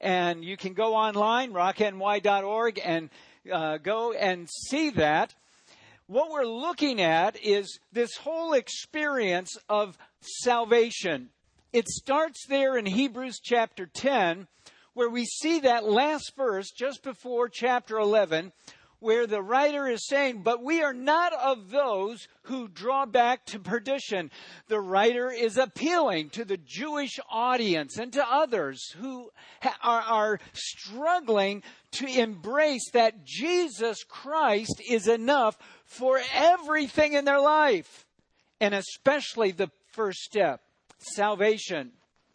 And you can go online, rockny.org, and go and see that. What we're looking at is this whole experience of salvation. It starts there in Hebrews chapter 10, where we see that last verse just before chapter 11, where the writer is saying, but we are not of those who draw back to perdition. The writer is appealing to the Jewish audience and to others who are struggling to embrace that Jesus Christ is enough for everything in their life, and especially the first step, salvation.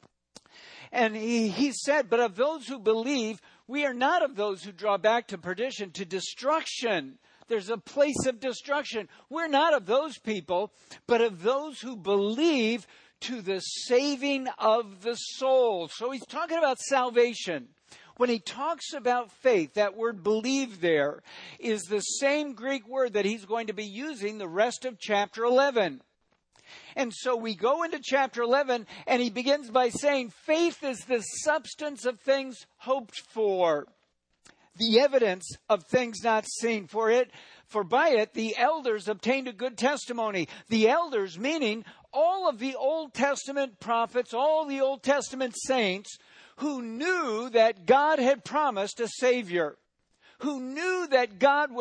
And he said, but of those who believe, we are not of those who draw back to perdition, to destruction. There's a place of destruction. We're not of those people, but of those who believe to the saving of the soul. So he's talking about salvation. When he talks about faith, that word believe there is the same Greek word that he's going to be using the rest of chapter 11. And so we go into chapter 11, and he begins by saying, faith is the substance of things hoped for, the evidence of things not seen. For by it the elders obtained a good testimony. The elders meaning all of the Old Testament prophets, all the Old Testament saints who knew that God had promised a Savior, who knew that God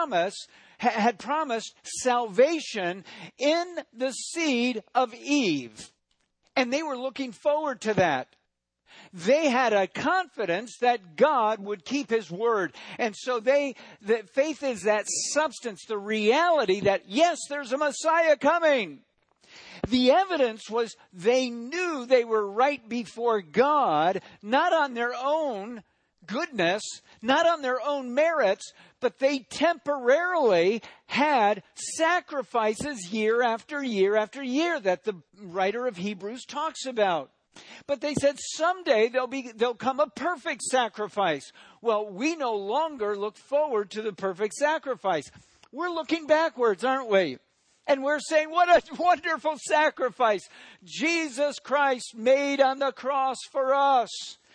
had promised salvation in the seed of Eve. And they were looking forward to that. They had a confidence that God would keep his word. And so that faith is that substance, the reality that, yes, there's a Messiah coming. The evidence was they knew they were right before God, not on their own goodness, not on their own merits, but they temporarily had sacrifices year after year after year that the writer of Hebrews talks about. But they said someday there'll come a perfect sacrifice. Well, we no longer look forward to the perfect sacrifice. We're looking backwards, aren't we? And we're saying, what a wonderful sacrifice Jesus Christ made on the cross for us,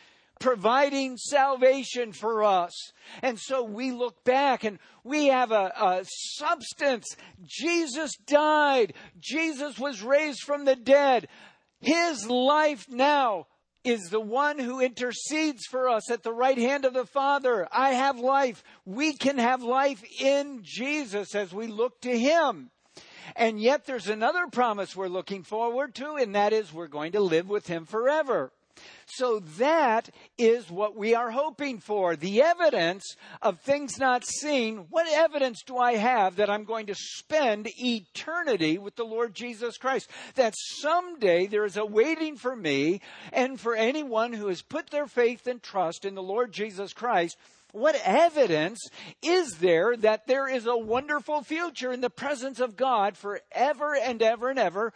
providing salvation for us. And so we look back and we have a substance. Jesus died. Jesus was raised from the dead. His life now is the one who intercedes for us at the right hand of the Father. I have life. We can have life in Jesus as we look to him. And yet there's another promise we're looking forward to, and that is we're going to live with him forever. So that is what we are hoping for. The evidence of things not seen. What evidence do I have that I'm going to spend eternity with the Lord Jesus Christ? That someday there is a waiting for me and for anyone who has put their faith and trust in the Lord Jesus Christ. What evidence is there that there is a wonderful future in the presence of God forever and ever and ever,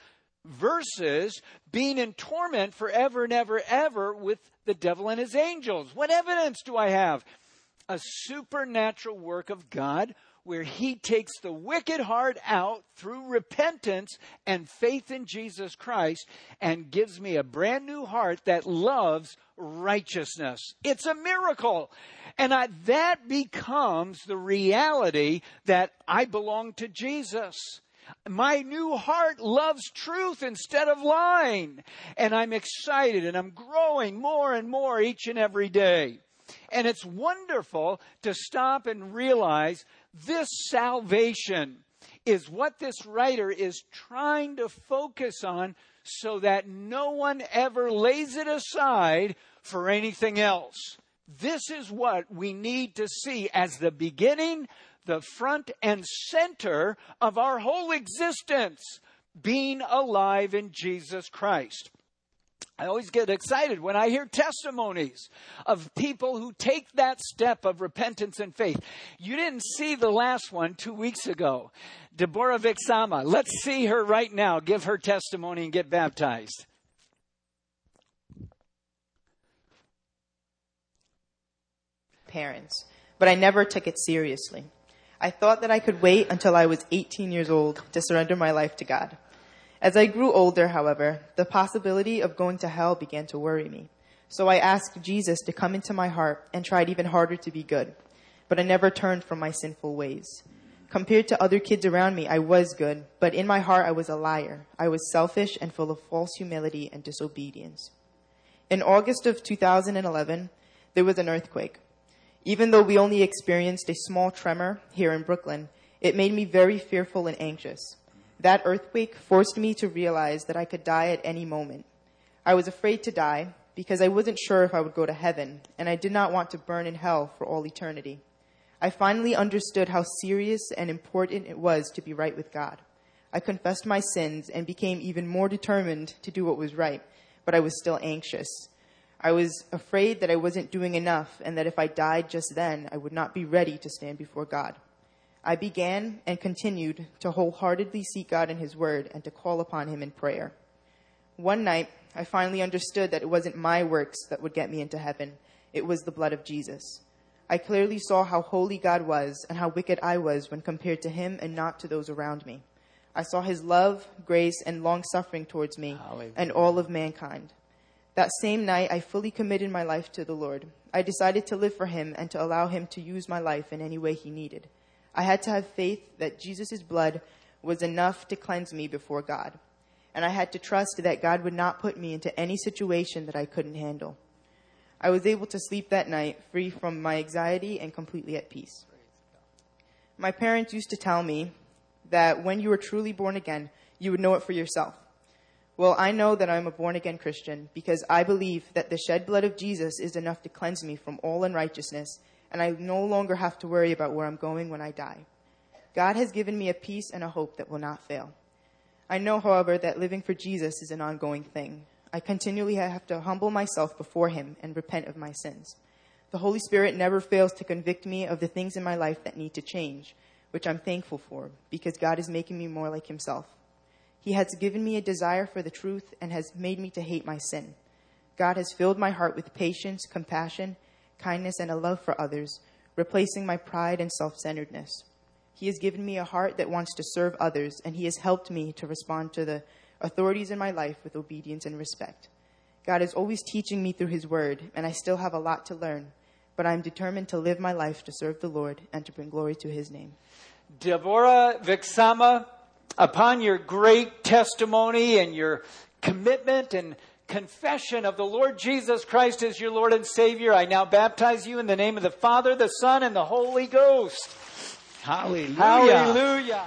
versus being in torment forever and ever, ever with the devil and his angels? What evidence do I have? A supernatural work of God where he takes the wicked heart out through repentance and faith in Jesus Christ and gives me a brand new heart that loves righteousness. It's a miracle. And that becomes the reality that I belong to Jesus. My new heart loves truth instead of lying. And I'm excited and I'm growing more and more each and every day. And it's wonderful to stop and realize this salvation is what this writer is trying to focus on so that no one ever lays it aside for anything else. This is what we need to see as the beginning, the front and center of our whole existence, being alive in Jesus Christ. I always get excited when I hear testimonies of people who take that step of repentance and faith. You didn't see the last one 2 weeks ago. Deborah Vixama. Let's see her right now give her testimony and get baptized. Parents, but I never took it seriously. I thought that I could wait until I was 18 years old to surrender my life to God. As I grew older, however, the possibility of going to hell began to worry me. So I asked Jesus to come into my heart and tried even harder to be good. But I never turned from my sinful ways. Compared to other kids around me, I was good, but in my heart I was a liar. I was selfish and full of false humility and disobedience. In August of 2011, there was an earthquake. Even though we only experienced a small tremor here in Brooklyn, it made me very fearful and anxious. That earthquake forced me to realize that I could die at any moment. I was afraid to die because I wasn't sure if I would go to heaven, and I did not want to burn in hell for all eternity. I finally understood how serious and important it was to be right with God. I confessed my sins and became even more determined to do what was right, but I was still anxious. I was afraid that I wasn't doing enough and that if I died just then, I would not be ready to stand before God. I began and continued to wholeheartedly seek God in His Word and to call upon Him in prayer. One night, I finally understood that it wasn't my works that would get me into heaven. It was the blood of Jesus. I clearly saw how holy God was and how wicked I was when compared to Him and not to those around me. I saw His love, grace, and long-suffering towards me and all of mankind. That same night, I fully committed my life to the Lord. I decided to live for Him and to allow Him to use my life in any way He needed. I had to have faith that Jesus' blood was enough to cleanse me before God. And I had to trust that God would not put me into any situation that I couldn't handle. I was able to sleep that night free from my anxiety and completely at peace. My parents used to tell me that when you were truly born again, you would know it for yourself. Well, I know that I'm a born-again Christian because I believe that the shed blood of Jesus is enough to cleanse me from all unrighteousness, and I no longer have to worry about where I'm going when I die. God has given me a peace and a hope that will not fail. I know, however, that living for Jesus is an ongoing thing. I continually have to humble myself before Him and repent of my sins. The Holy Spirit never fails to convict me of the things in my life that need to change, which I'm thankful for, because God is making me more like Himself. He has given me a desire for the truth and has made me to hate my sin. God has filled my heart with patience, compassion, kindness, and a love for others, replacing my pride and self-centeredness. He has given me a heart that wants to serve others, and He has helped me to respond to the authorities in my life with obedience and respect. God is always teaching me through His Word, and I still have a lot to learn, but I'm determined to live my life to serve the Lord and to bring glory to His name. Deborah Vixama, upon your great testimony and your commitment and confession of the Lord Jesus Christ as your Lord and Savior, I now baptize you in the name of the Father, the Son, and the Holy Ghost. Hallelujah. Hallelujah.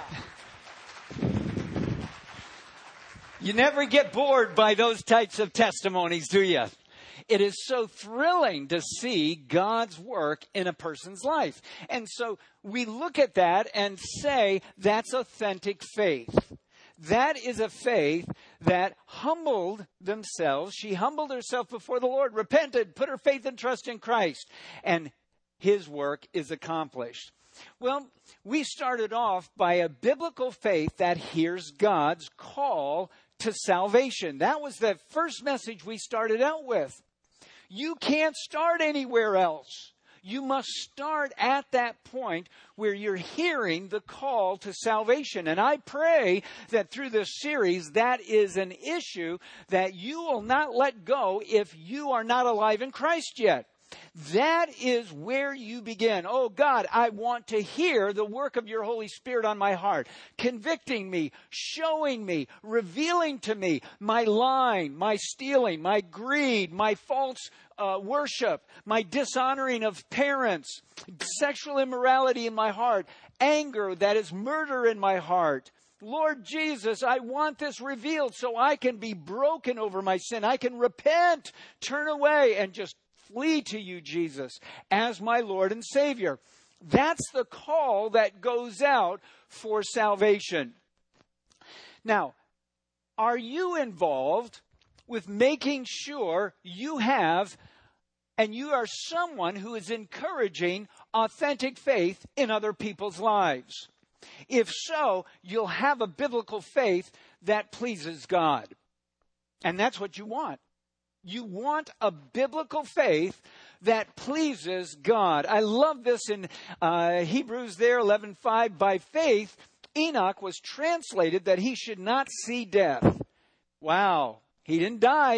You never get bored by those types of testimonies, do you? It is so thrilling to see God's work in a person's life. And so we look at that and say, that's authentic faith. That is a faith that humbled themselves. She humbled herself before the Lord, repented, put her faith and trust in Christ, and His work is accomplished. Well, we started off by a biblical faith that hears God's call to salvation. That was the first message we started out with. You can't start anywhere else. You must start at that point where you're hearing the call to salvation. And I pray that through this series, that is an issue that you will not let go if you are not alive in Christ yet. That is where you begin. Oh God, I want to hear the work of your Holy Spirit on my heart, convicting me, showing me, revealing to me my lying, my stealing, my greed, my false worship, my dishonoring of parents, sexual immorality in my heart, anger that is murder in my heart. Lord Jesus, I want this revealed so I can be broken over my sin. I can repent, turn away, and just flee to you, Jesus, as my Lord and Savior. That's the call that goes out for salvation. Now, are you involved with making sure you have and you are someone who is encouraging authentic faith in other people's lives? If so, you'll have a biblical faith that pleases God. And that's what you want. You want a biblical faith that pleases God. I love this in Hebrews there, 11:5. By faith, Enoch was translated that he should not see death. Wow. He didn't die.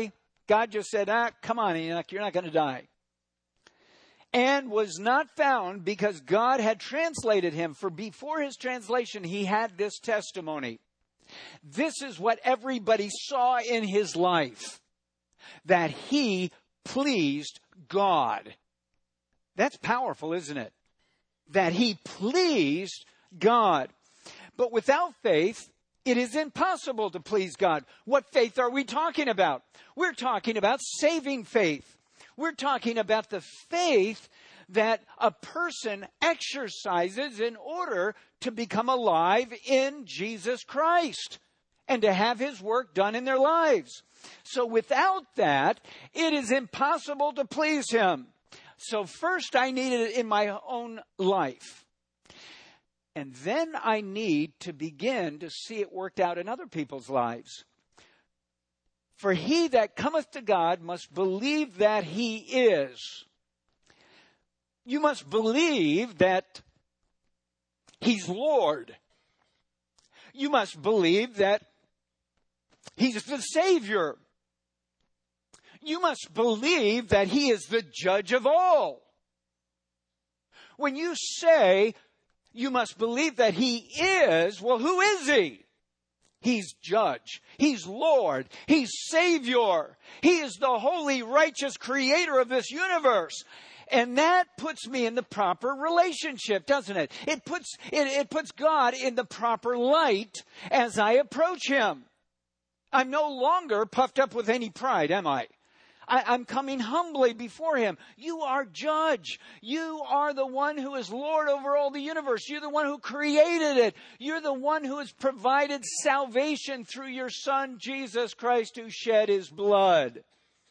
God just said, come on, Enoch, you're not going to die. And was not found because God had translated him. For before his translation, he had this testimony. This is what everybody saw in his life, that he pleased God. That's powerful, isn't it? That he pleased God. But without faith, it is impossible to please God. What faith are we talking about? We're talking about saving faith. We're talking about the faith that a person exercises in order to become alive in Jesus Christ and to have his work done in their lives. So without that, it is impossible to please him. So first I need it in my own life. And then I need to begin to see it worked out in other people's lives. For he that cometh to God must believe that he is. You must believe that he's Lord. You must believe that he's the Savior. You must believe that he is the judge of all. When you say you must believe that he is, well, who is he? He's judge. He's Lord. He's Savior. He is the holy, righteous creator of this universe. And that puts me in the proper relationship, doesn't it? It puts God in the proper light as I approach him. I'm no longer puffed up with any pride, am I? I'm coming humbly before him. You are judge. You are the one who is Lord over all the universe. You're the one who created it. You're the one who has provided salvation through your Son, Jesus Christ, who shed his blood.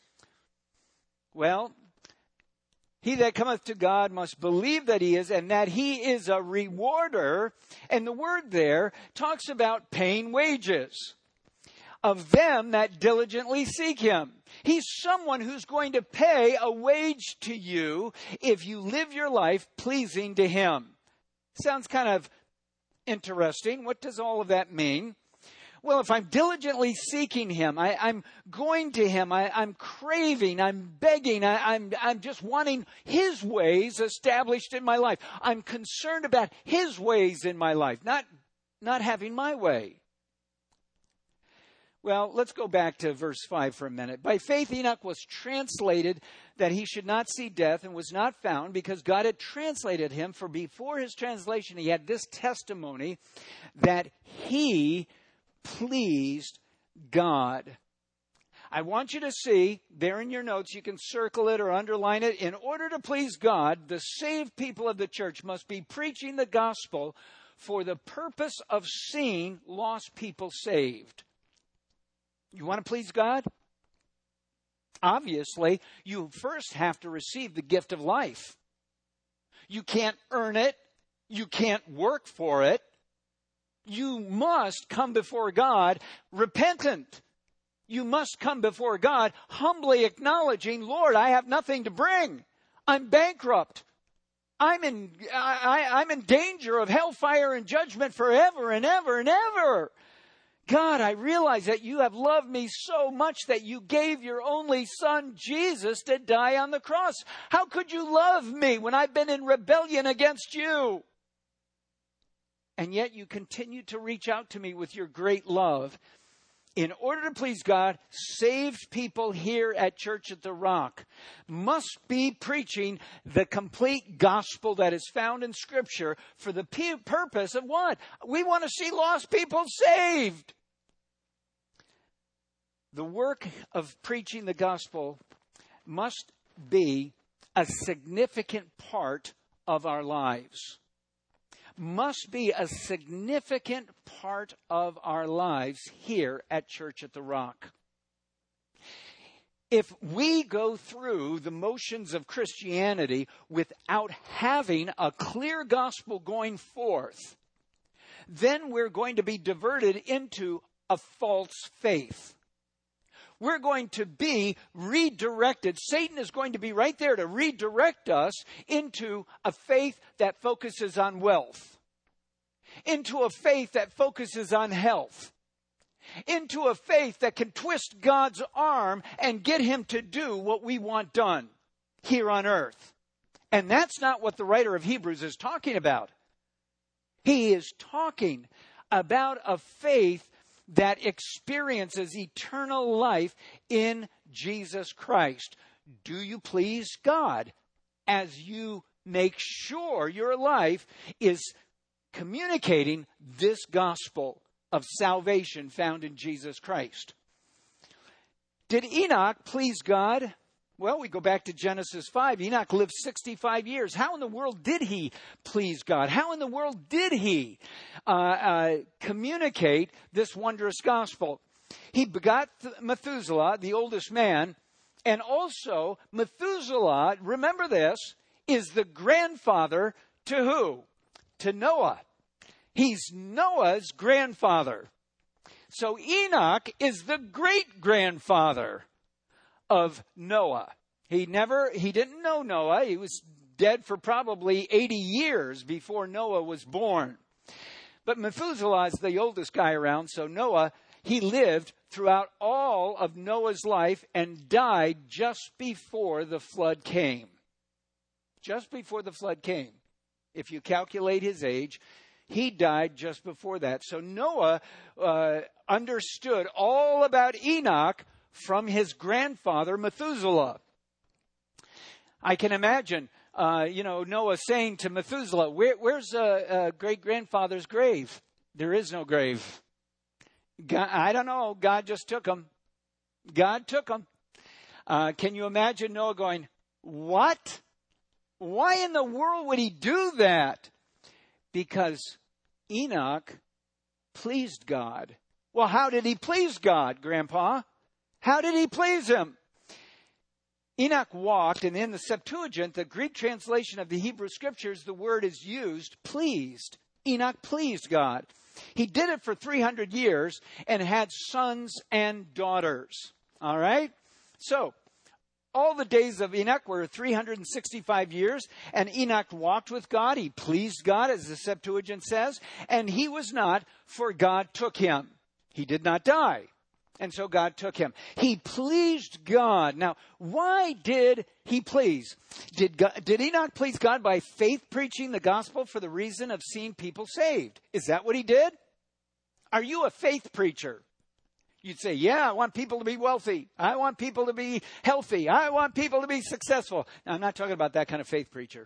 Well, he that cometh to God must believe that he is, and that he is a rewarder. And the word there talks about paying wages of them that diligently seek him. He's someone who's going to pay a wage to you if you live your life pleasing to him. Sounds kind of interesting. What does all of that mean? Well, if I'm diligently seeking him, I'm going to him, I'm craving, I'm begging, I'm just wanting his ways established in my life. I'm concerned about his ways in my life, not having my way. Well, let's go back to verse 5 for a minute. By faith Enoch was translated that he should not see death, and was not found because God had translated him. For before his translation he had this testimony that he pleased God. I want you to see, there in your notes, you can circle it or underline it. In order to please God, the saved people of the church must be preaching the gospel for the purpose of seeing lost people saved. You want to please God? Obviously, you first have to receive the gift of life. You can't earn it. You can't work for it. You must come before God repentant. You must come before God humbly acknowledging, Lord, I have nothing to bring. I'm bankrupt. I'm in danger of hellfire and judgment forever and ever and ever. God, I realize that you have loved me so much that you gave your only Son, Jesus, to die on the cross. How could you love me when I've been in rebellion against you? And yet you continue to reach out to me with your great love. In order to please God, saved people here at Church at the Rock must be preaching the complete gospel that is found in Scripture for the purpose of what? We want to see lost people saved. The work of preaching the gospel must be a significant part of our lives. Must be a significant part of our lives here at Church at the Rock. If we go through the motions of Christianity without having a clear gospel going forth, then we're going to be diverted into a false faith. We're going to be redirected. Satan is going to be right there to redirect us into a faith that focuses on wealth, into a faith that focuses on health, into a faith that can twist God's arm and get him to do what we want done here on earth. And that's not what the writer of Hebrews is talking about. He is talking about a faith that experiences eternal life in Jesus Christ. Do you please God as you make sure your life is communicating this gospel of salvation found in Jesus Christ? Did Enoch please God? Well, we go back to Genesis 5. Enoch lived 65 years. How in the world did he please God? How in the world did he communicate this wondrous gospel? He begot Methuselah, the oldest man, and also Methuselah, remember this, is the grandfather to who? To Noah. He's Noah's grandfather. So Enoch is the great-grandfather of Noah. He didn't know Noah. He was dead for probably 80 years before Noah was born. But Methuselah is the oldest guy around, so Noah, he lived throughout all of Noah's life and died just before the flood came. Just before the flood came. If you calculate his age, he died just before that. So Noah understood all about Enoch from his grandfather, Methuselah. I can imagine, Noah saying to Methuselah, where's a great-grandfather's grave? There is no grave. God, I don't know. God just took him. God took him. Can you imagine Noah going, what? Why in the world would he do that? Because Enoch pleased God. Well, how did he please God, Grandpa? How did he please him? Enoch walked, and in the Septuagint, the Greek translation of the Hebrew Scriptures, the word is used, pleased. Enoch pleased God. He did it for 300 years and had sons and daughters. All right? So, all the days of Enoch were 365 years, and Enoch walked with God. He pleased God, as the Septuagint says, and he was not, for God took him. He did not die. And so God took him. He pleased God. Now, why did he please? Did Enoch please God by faith preaching the gospel for the reason of seeing people saved? Is that what he did? Are you a faith preacher? You'd say, yeah, I want people to be wealthy. I want people to be healthy. I want people to be successful. Now, I'm not talking about that kind of faith preacher.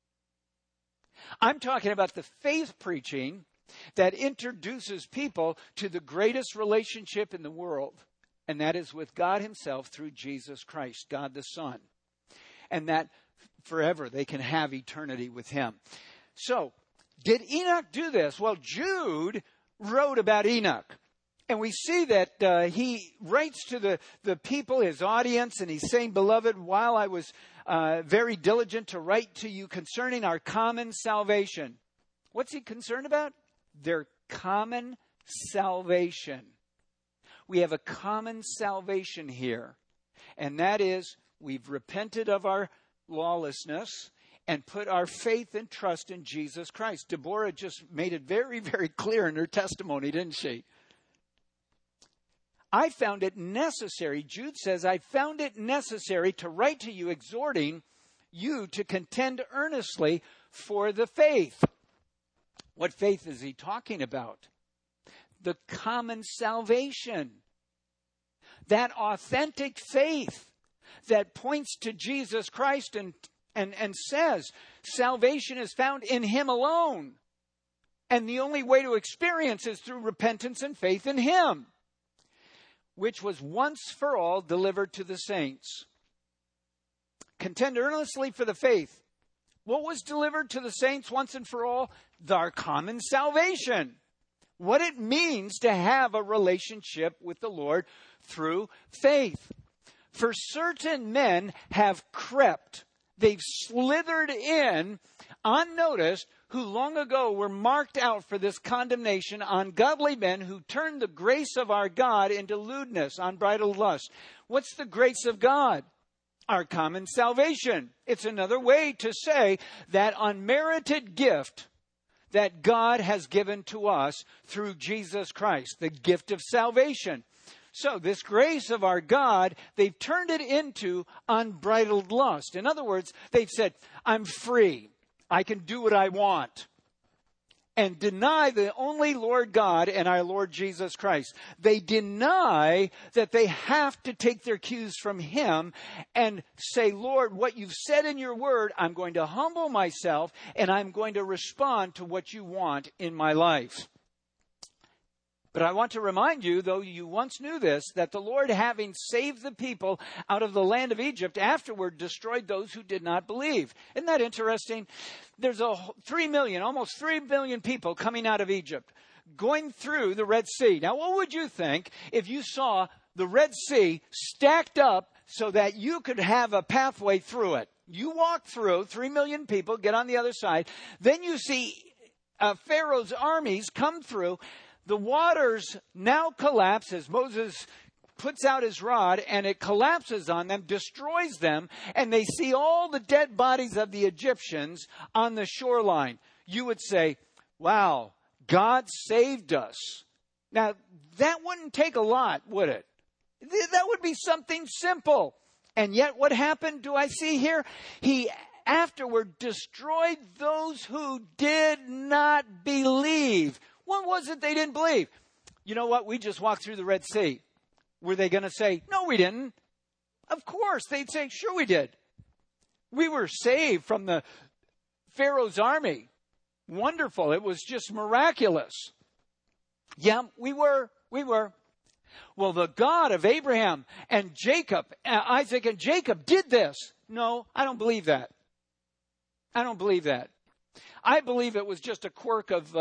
I'm talking about the faith preaching that introduces people to the greatest relationship in the world, and that is with God himself through Jesus Christ, God the Son, and that forever they can have eternity with him. So, did Enoch do this? Well, Jude wrote about Enoch, and we see that he writes to the people, his audience, and he's saying, "Beloved, while I was very diligent to write to you concerning our common salvation." What's he concerned about? Their common salvation. We have a common salvation here. And that is, we've repented of our lawlessness and put our faith and trust in Jesus Christ. Deborah just made it very, very clear in her testimony, didn't she? I found it necessary, Jude says, I found it necessary to write to you, exhorting you to contend earnestly for the faith. What faith is he talking about? The common salvation. That authentic faith that points to Jesus Christ and says salvation is found in him alone. And the only way to experience is through repentance and faith in him, which was once for all delivered to the saints. Contend earnestly for the faith. What was delivered to the saints once and for all? Our common salvation. What it means to have a relationship with the Lord through faith. For certain men have crept. They've slithered in unnoticed, who long ago were marked out for this condemnation, ungodly men who turned the grace of our God into lewdness, unbridled lust. What's the grace of God? Our common salvation. It's another way to say that unmerited gift that God has given to us through Jesus Christ, the gift of salvation. So this grace of our God, they've turned it into unbridled lust. In other words, they've said, I'm free. I can do what I want. And deny the only Lord God and our Lord Jesus Christ. They deny that they have to take their cues from Him and say, Lord, what you've said in your word, I'm going to humble myself and I'm going to respond to what you want in my life. But I want to remind you, though you once knew this, that the Lord, having saved the people out of the land of Egypt, afterward destroyed those who did not believe. Isn't that interesting? There's 3 million, almost 3 billion people coming out of Egypt, going through the Red Sea. Now, what would you think if you saw the Red Sea stacked up so that you could have a pathway through it? You walk through, 3 million people, get on the other side. Then you see Pharaoh's armies come through. The waters now collapse as Moses puts out his rod, and it collapses on them, destroys them, and they see all the dead bodies of the Egyptians on the shoreline. You would say, wow, God saved us. Now, that wouldn't take a lot, would it? That would be something simple. And yet what happened, do I see here? He afterward destroyed those who did not believe. What was it they didn't believe? You know what? We just walked through the Red Sea. Were they going to say, no, we didn't? Of course. They'd say, sure we did. We were saved from the Pharaoh's army. Wonderful. It was just miraculous. Yeah, we were. Well, the God of Abraham and Jacob, Isaac and Jacob did this. No, I don't believe that. I don't believe that. I believe it was just a quirk of,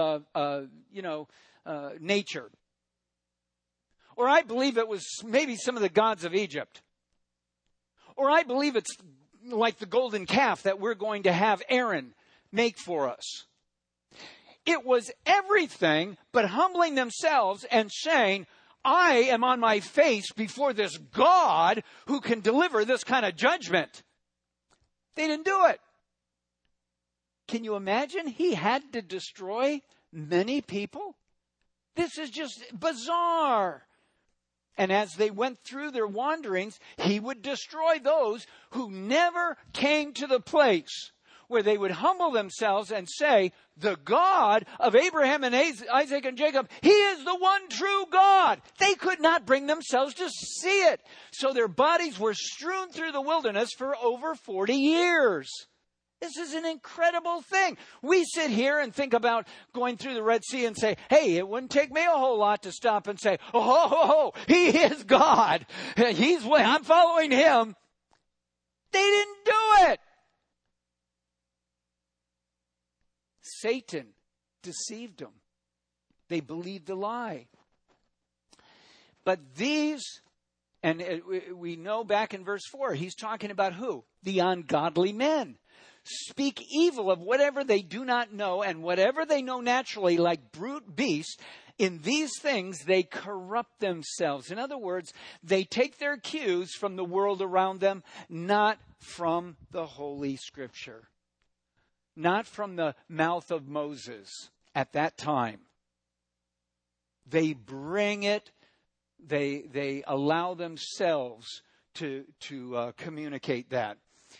nature. Or I believe it was maybe some of the gods of Egypt. Or I believe it's like the golden calf that we're going to have Aaron make for us. It was everything but humbling themselves and saying, I am on my face before this God who can deliver this kind of judgment. They didn't do it. Can you imagine? He had to destroy many people. This is just bizarre. And as they went through their wanderings, he would destroy those who never came to the place where they would humble themselves and say, the God of Abraham and Isaac and Jacob, He is the one true God. They could not bring themselves to see it. So their bodies were strewn through the wilderness for over 40 years. This is an incredible thing. We sit here and think about going through the Red Sea and say, hey, it wouldn't take me a whole lot to stop and say, He is God. I'm following Him. They didn't do it. Satan deceived them. They believed the lie. But these, and we know back in verse 4, he's talking about who? The ungodly men. Speak evil of whatever they do not know, and whatever they know naturally, like brute beasts, in these things they corrupt themselves. In other words, they take their cues from the world around them, not from the Holy Scripture. Not from the mouth of Moses at that time. They bring it, they allow themselves to communicate that.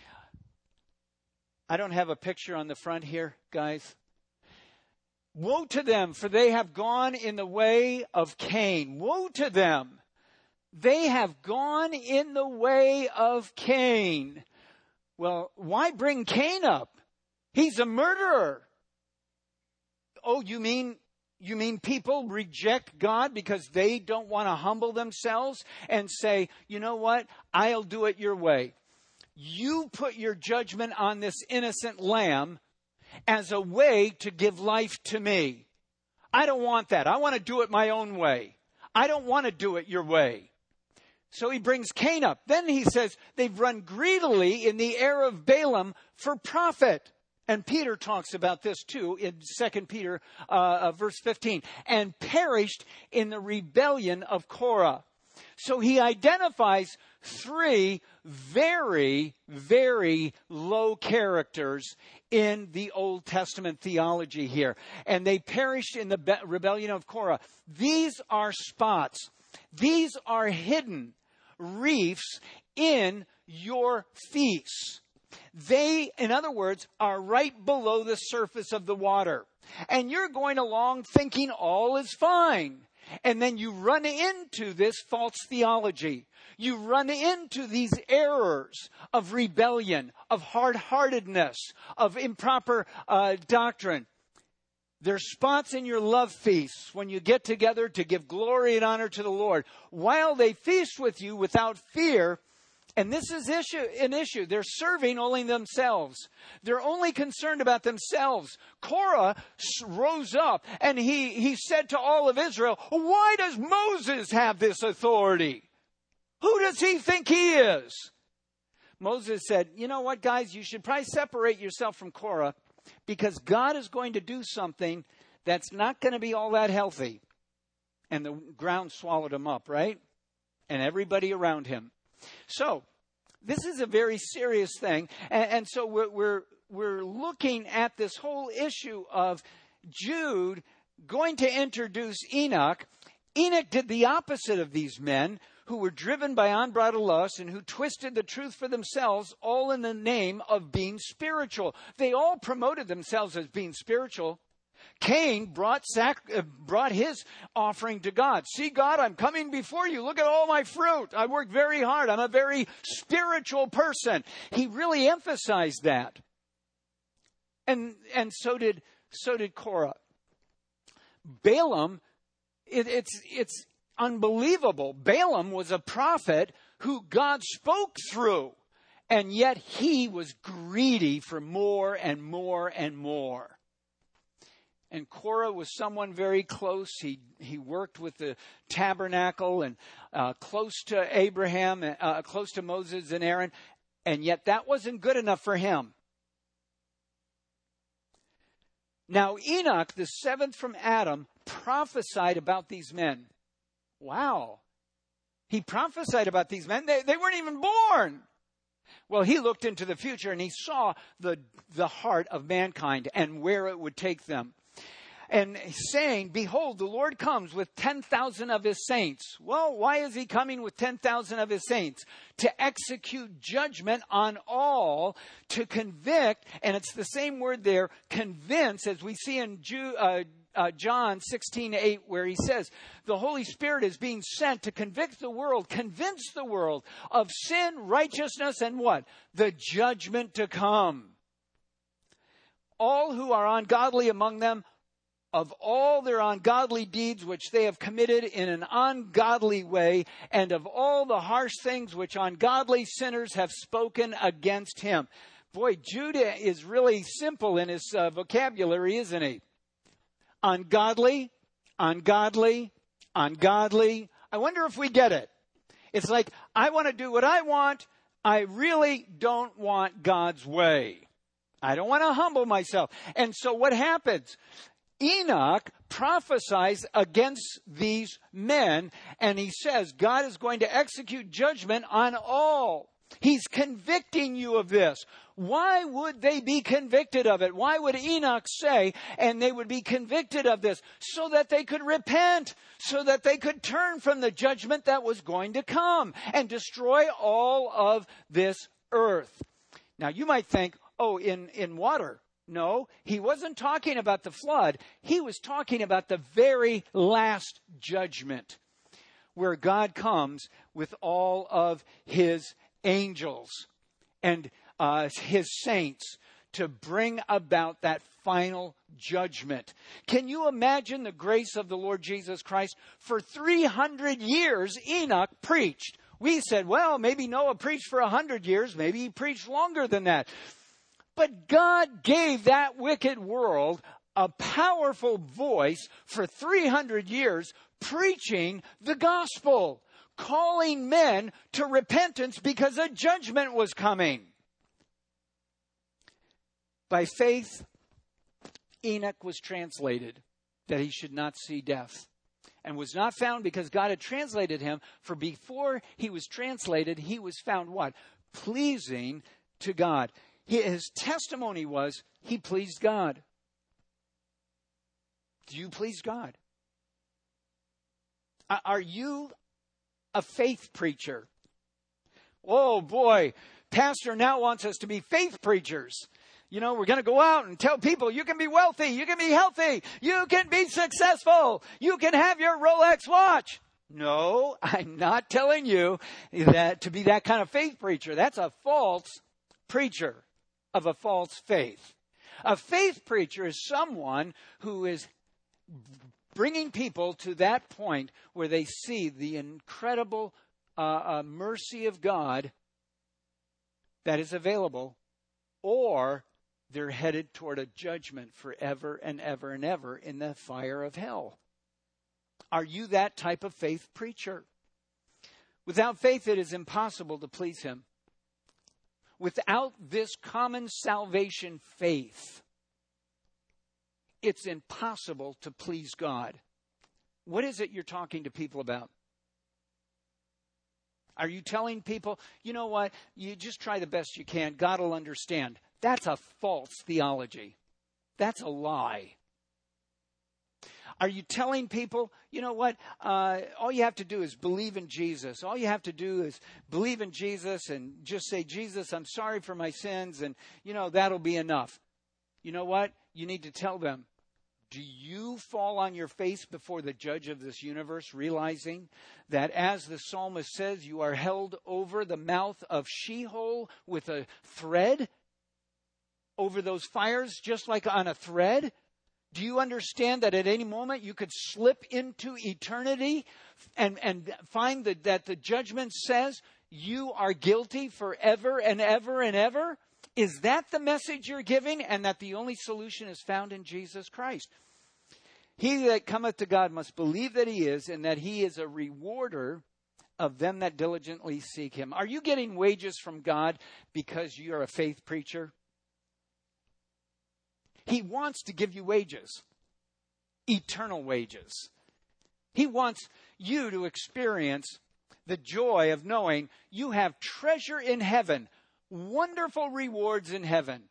I don't have a picture on the front here, guys. Woe to them, for they have gone in the way of Cain. Woe to them. They have gone in the way of Cain. Well, why bring Cain up? He's a murderer. Oh, you mean people reject God because they don't want to humble themselves and say, you know what? I'll do it your way. You put your judgment on this innocent lamb as a way to give life to me. I don't want that. I want to do it my own way. I don't want to do it your way. So he brings Cain up. Then he says they've run greedily in the heir of Balaam for profit. And Peter talks about this too in 2 Peter verse 15. And perished in the rebellion of Korah. So he identifies three very, very low characters in the Old Testament theology here. And they perished in the rebellion of Korah. These are spots. These are hidden reefs in your feasts. They, in other words, are right below the surface of the water. And you're going along thinking all is fine. And then you run into this false theology. You run into these errors of rebellion, of hard-heartedness, of improper doctrine. There's spots in your love feasts when you get together to give glory and honor to the Lord. While they feast with you without fear, and this is an issue. They're serving only themselves. They're only concerned about themselves. Korah rose up and he said to all of Israel, why does Moses have this authority? Who does he think he is? Moses said, you know what, guys, you should probably separate yourself from Korah because God is going to do something that's not going to be all that healthy. And the ground swallowed him up, right? And everybody around him. So, this is a very serious thing. And so we're looking at this whole issue of Jude going to introduce Enoch. Enoch did the opposite of these men who were driven by unbridled lust and who twisted the truth for themselves, all in the name of being spiritual. They all promoted themselves as being spiritual. Cain brought his offering to God. See, God, I'm coming before you. Look at all my fruit. I worked very hard. I'm a very spiritual person. He really emphasized that. And so did Korah. Balaam, it's unbelievable. Balaam was a prophet who God spoke through. And yet he was greedy for more and more and more. And Korah was someone very close. He worked with the tabernacle and close to Abraham, close to Moses and Aaron. And yet that wasn't good enough for him. Now Enoch, the seventh from Adam, prophesied about these men. Wow. He prophesied about these men. They weren't even born. Well, he looked into the future and he saw the heart of mankind and where it would take them. And saying, behold, the Lord comes with 10,000 of his saints. Well, why is he coming with 10,000 of his saints? To execute judgment on all, to convict, and it's the same word there, convince, as we see in John 16:8, where he says, the Holy Spirit is being sent to convict the world, convince the world of sin, righteousness, and what? The judgment to come. All who are ungodly among them, of all their ungodly deeds which they have committed in an ungodly way, and of all the harsh things which ungodly sinners have spoken against him. Boy, Judah is really simple in his vocabulary, isn't he? Ungodly, ungodly, ungodly. I wonder if we get it. It's like, I want to do what I want. I really don't want God's way. I don't want to humble myself. And so what happens? Enoch prophesies against these men, and he says God is going to execute judgment on all. He's convicting you of this. Why would they be convicted of it? Why would Enoch say, and they would be convicted of this? So that they could repent, so that they could turn from the judgment that was going to come and destroy all of this earth. Now you might think, oh, in water. No, he wasn't talking about the flood. He was talking about the very last judgment where God comes with all of his angels and his saints to bring about that final judgment. Can you imagine the grace of the Lord Jesus Christ? For 300 years, Enoch preached. We said, well, maybe Noah preached for 100 years. Maybe he preached longer than that. But God gave that wicked world a powerful voice for 300 years preaching the gospel, calling men to repentance because a judgment was coming. By faith, Enoch was translated that he should not see death. and was not found because God had translated him. For before he was translated, he was found what? Pleasing to God. His testimony was he pleased God. Do you please God? Are you a faith preacher? Oh boy, pastor now wants us to be faith preachers. You know, we're going to go out and tell people you can be wealthy, you can be healthy, you can be successful, you can have your Rolex watch. No, I'm not telling you that to be that kind of faith preacher. That's a false preacher of a false faith. A faith preacher is someone who is bringing people to that point where they see the incredible mercy of God that is available, or they're headed toward a judgment forever and ever and ever in the fire of hell. Are you that type of faith preacher? Without faith, it is impossible to please him. Without this common salvation faith, it's impossible to please God. What is it you're talking to people about? Are you telling people, you know what, you just try the best you can, God will understand? That's a false theology. That's a lie. Are you telling people, you know what, all you have to do is believe in Jesus. All you have to do is believe in Jesus and just say, Jesus, I'm sorry for my sins, and, you know, that'll be enough. You know what? You need to tell them, do you fall on your face before the judge of this universe, realizing that, as the psalmist says, you are held over the mouth of Sheol with a thread? Over those fires, just like on a thread? Do you understand that at any moment you could slip into eternity and find that the judgment says you are guilty forever and ever and ever? Is that the message you're giving, and that the only solution is found in Jesus Christ? He that cometh to God must believe that he is, and that he is a rewarder of them that diligently seek him. Are you getting wages from God because you're a faith preacher? He wants to give you wages, eternal wages. He wants you to experience the joy of knowing you have treasure in heaven, wonderful rewards in heaven.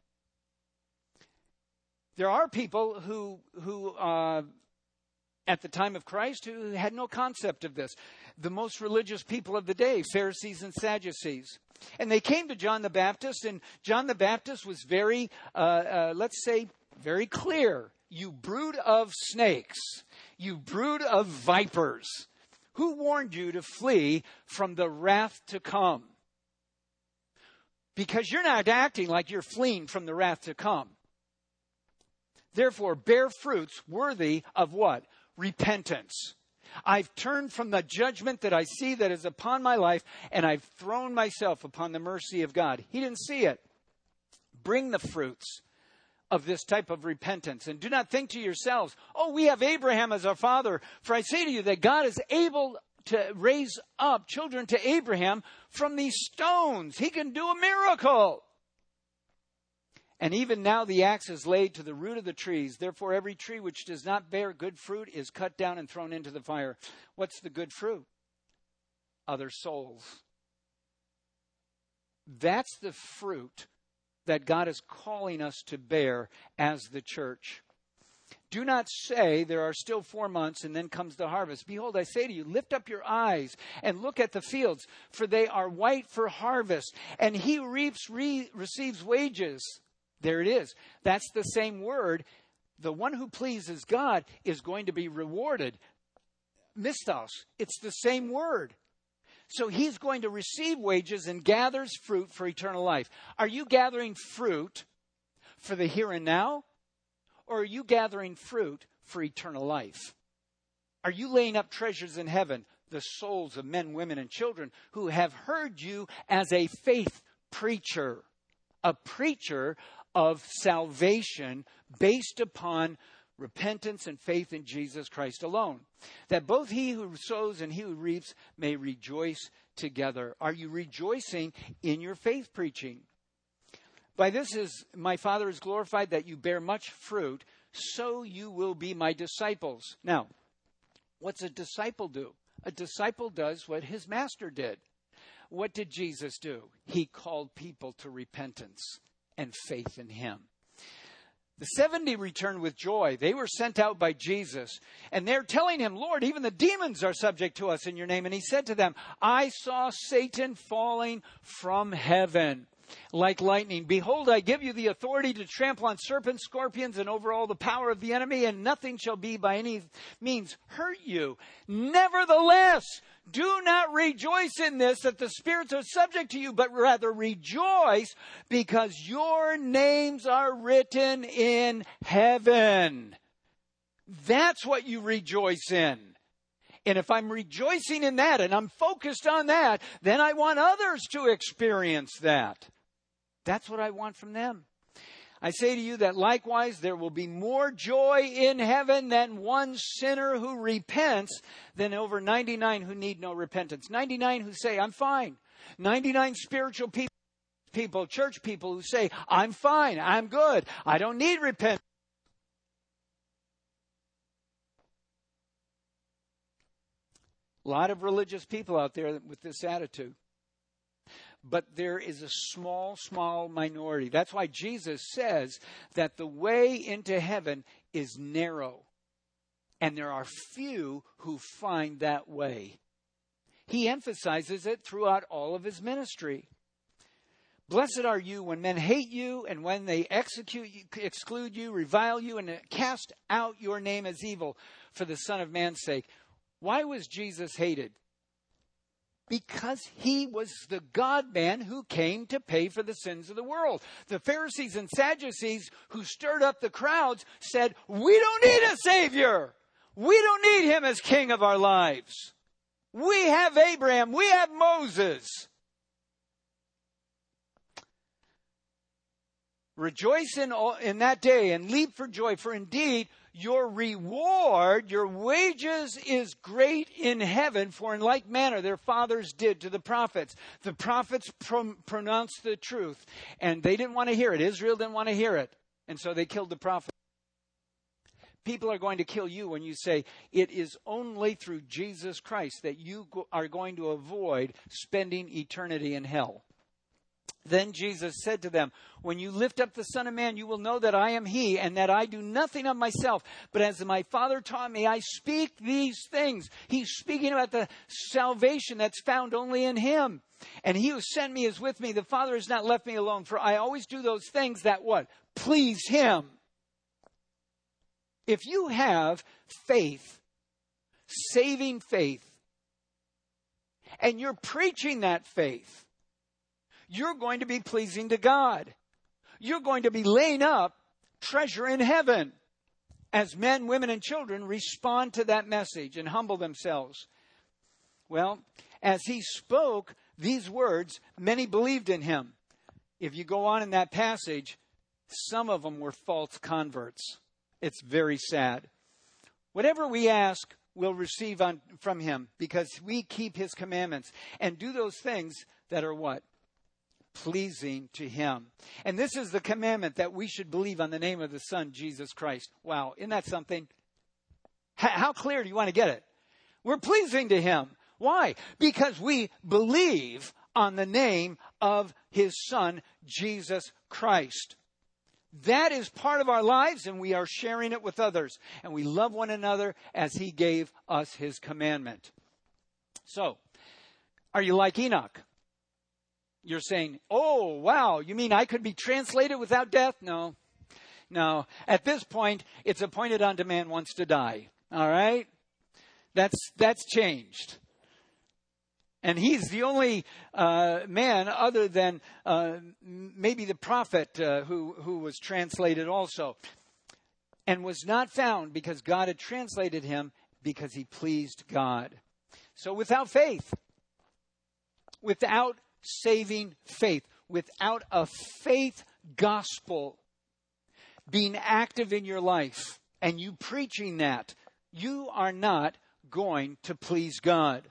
There are people who at the time of Christ, who had no concept of this. The most religious people of the day, Pharisees and Sadducees. And they came to John the Baptist, and John the Baptist was very, let's say, very clear. You brood of snakes. You brood of vipers. Who warned you to flee from the wrath to come? Because you're not acting like you're fleeing from the wrath to come. Therefore, bear fruits worthy of what? Repentance. I've turned from the judgment that I see that is upon my life, and I've thrown myself upon the mercy of God. He didn't see it. Bring the fruits of this type of repentance. And do not think to yourselves, oh, we have Abraham as our father. For I say to you that God is able to raise up children to Abraham from these stones. He can do a miracle. And even now the axe is laid to the root of the trees. Therefore every tree which does not bear good fruit is cut down and thrown into the fire. What's the good fruit? Other souls. That's the fruit that God is calling us to bear as the church. Do not say there are still 4 months and then comes the harvest. Behold, I say to you, lift up your eyes and look at the fields, for they are white for harvest. And he who reaps receives wages. There it is. That's the same word. The one who pleases God is going to be rewarded. Mistos. It's the same word. So he's going to receive wages and gathers fruit for eternal life. Are you gathering fruit for the here and now? Or are you gathering fruit for eternal life? Are you laying up treasures in heaven, the souls of men, women, and children who have heard you as a faith preacher, a preacher of salvation based upon repentance and faith in Jesus Christ alone, that both he who sows and he who reaps may rejoice together? Are you rejoicing in your faith preaching? By this is my Father is glorified, that you bear much fruit, so you will be my disciples. Now, What's a disciple do? A disciple does what his master did. What did Jesus do? He called people to repentance and faith in him. The 70 returned with joy. They were sent out by Jesus, and they're telling him, Lord, even the demons are subject to us in your name. And he said to them, I saw Satan falling from heaven like lightning. Behold, I give you the authority to trample on serpents, scorpions, and over all the power of the enemy, and nothing shall be by any means hurt you. Nevertheless, do not rejoice in this, that the spirits are subject to you, but rather rejoice because your names are written in heaven. That's what you rejoice in. And if I'm rejoicing in that and I'm focused on that, then I want others to experience that. That's what I want from them. I say to you that likewise there will be more joy in heaven than one sinner who repents than over 99 who need no repentance. 99 who say, I'm fine. 99 spiritual people, church people who say, I'm fine, I'm good, I don't need repentance. A lot of religious people out there with this attitude. But there is a small minority. That's why Jesus says that the way into heaven is narrow. And there are few who find that way. He emphasizes it throughout all of his ministry. Blessed are you when men hate you and when they execute you, exclude you, revile you, and cast out your name as evil for the Son of Man's sake. Why was Jesus hated? Because he was the God-man who came to pay for the sins of the world. The Pharisees and Sadducees who stirred up the crowds said, we don't need a Savior. We don't need him as king of our lives. We have Abraham. We have Moses. Rejoice in that day and leap for joy, for indeed your reward, your wages is great in heaven, for in like manner their fathers did to the prophets. The prophets pronounced the truth, and they didn't want to hear it. Israel didn't want to hear it, and so they killed the prophet. People are going to kill you when you say it is only through Jesus Christ that you are going to avoid spending eternity in hell. Then Jesus said to them, when you lift up the Son of Man, you will know that I am he, and that I do nothing of myself, but as my Father taught me, I speak these things. He's speaking about the salvation that's found only in him. And he who sent me is with me. The Father has not left me alone, for I always do those things that what? Please him. If you have faith, saving faith, and you're preaching that faith, you're going to be pleasing to God. You're going to be laying up treasure in heaven as men, women, and children respond to that message and humble themselves. Well, as he spoke these words, many believed in him. If you go on in that passage, some of them were false converts. It's very sad. Whatever we ask, we'll receive from him because we keep his commandments and do those things that are what? Pleasing to him. And this is the commandment, that we should believe on the name of the Son, Jesus Christ. Wow, isn't that something? How clear do you want to get it? We're pleasing to him. Why? Because we believe on the name of his Son, Jesus Christ. That is part of our lives, and we are sharing it with others. And we love one another as he gave us his commandment. So, are you like Enoch? You're saying, oh, wow, you mean I could be translated without death? No. At this point, it's appointed unto man once to die. All right? That's changed. And he's the only man other than maybe the prophet who was translated also. And was not found because God had translated him because he pleased God. So without faith, without saving faith, without a faith gospel being active in your life and you preaching that, you are not going to please God.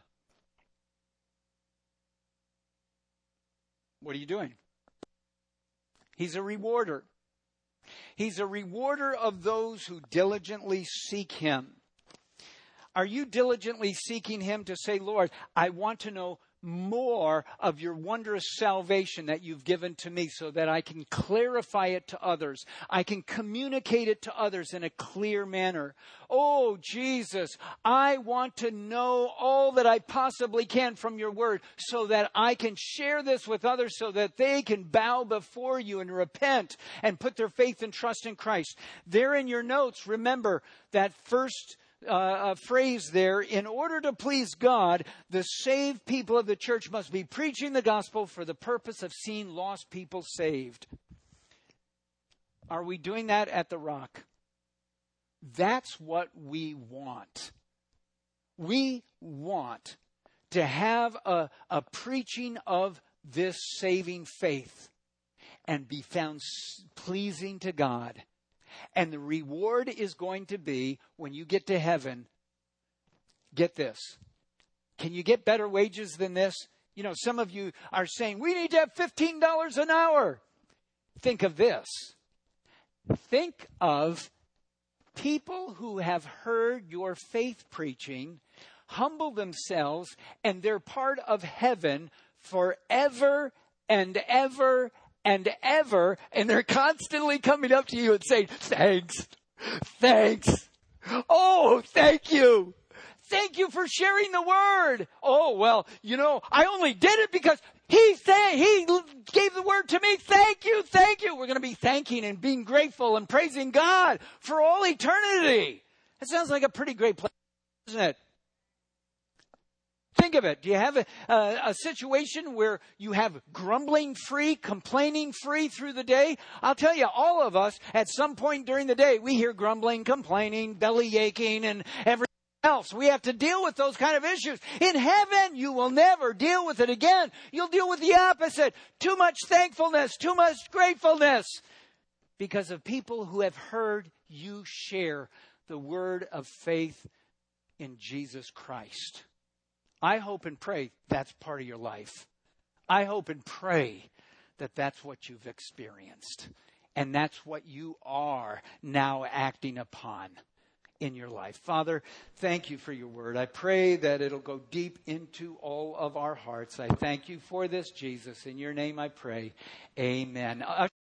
What are you doing? He's a rewarder. He's a rewarder of those who diligently seek him. Are you diligently seeking Him to say, Lord, I want to know more of your wondrous salvation that you've given to me so that I can clarify it to others. I can communicate it to others in a clear manner. Oh, Jesus, I want to know all that I possibly can from your word so that I can share this with others so that they can bow before you and repent and put their faith and trust in Christ. There in your notes, remember that first phrase there, in order to please God, the saved people of the church must be preaching the gospel for the purpose of seeing lost people saved. Are we doing that at the Rock? That's what we want. We want to have a preaching of this saving faith and be found pleasing to God. And the reward is going to be, when you get to heaven, get this. Can you get better wages than this? You know, some of you are saying, we need to have $15 an hour. Think of this. Think of people who have heard your faith preaching, humble themselves, and they're part of heaven forever and ever and ever, and they're constantly coming up to you and saying, thanks, oh, thank you for sharing the word. Oh, well, you know, I only did it because he gave the word to me. Thank you. We're going to be thanking and being grateful and praising God for all eternity. That sounds like a pretty great place, doesn't it? Think of it. Do you have a situation where you have grumbling free, complaining free through the day? I'll tell you, all of us, at some point during the day, we hear grumbling, complaining, belly aching, and everything else. We have to deal with those kind of issues. In heaven, you will never deal with it again. You'll deal with the opposite. Too much thankfulness, too much gratefulness. Because of people who have heard you share the word of faith in Jesus Christ. I hope and pray that's part of your life. I hope and pray that that's what you've experienced. And that's what you are now acting upon in your life. Father, thank you for your word. I pray that it'll go deep into all of our hearts. I thank you for this, Jesus. In your name I pray. Amen.